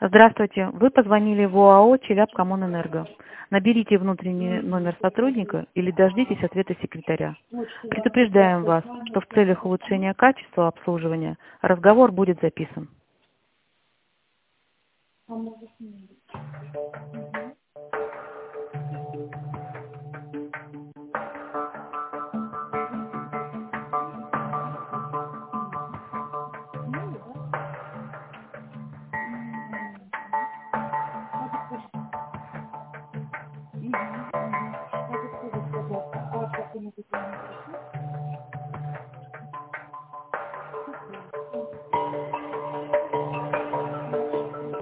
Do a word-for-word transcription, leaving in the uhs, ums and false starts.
Здравствуйте. Вы позвонили в ОАО «Челябкоммунэнерго». Наберите внутренний номер сотрудника или дождитесь ответа секретаря. Предупреждаем вас, что в целях улучшения качества обслуживания разговор будет записан. Скажите, пожалуйста, а как вы написали?